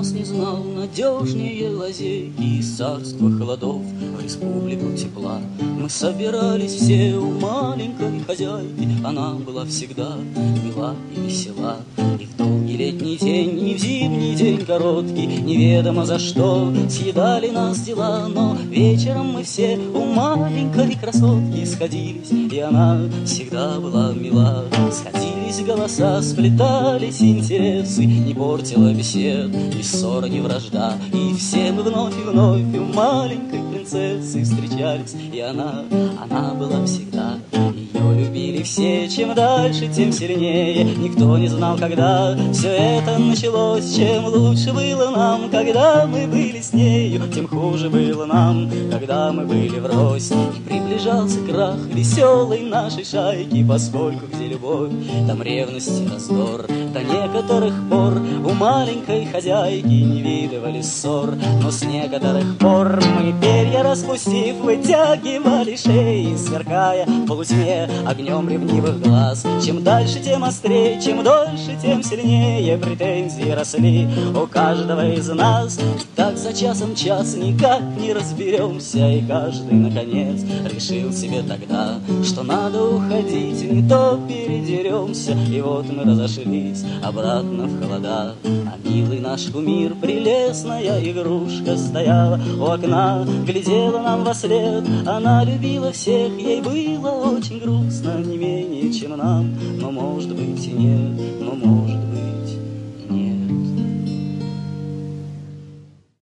нас не знал надежнее лазейки из царства холодов в республику тепла. Мы собирались все у маленькой хозяйки, она была всегда мила и весела. И в долгий летний день, и в зимний день короткий, неведомо за что съедали нас дела, но вечером мы все у маленькой красотки сходились, и она всегда была мила. Сходились голоса, сплетались интересы, не портила бесед ни ссора, ни вражда. И все мы вновь и вновь у маленькой принцессы встречались, и она была всегда. Ее любили все, чем дальше, тем сильнее. Никто не знал, когда все это началось. Чем лучше было нам, когда мы были с нею, тем хуже было нам, когда мы были врозь. И приближался крах веселой нашей шайки, поскольку где любовь, там ревность и раздор. До некоторых пор у маленькой хозяйки не видывали ссор, но с некоторых пор мы, перья распустив, вытягивали шеи, сверкая в полутьме огнем ревнивых глаз. Чем дальше, тем острее, чем дольше, тем сильнее претензии росли у каждого из нас. И так за часом час никак не разберемся, и каждый, наконец, решил себе тогда, что надо уходить, не то передеремся. И вот мы разошлись обратно в холода. А милый наш кумир, прелестная игрушка, стояла у окна, глядела нам во след. Она любила всех, ей было очень грустно, не менее, чем нам, но может быть и нет, но может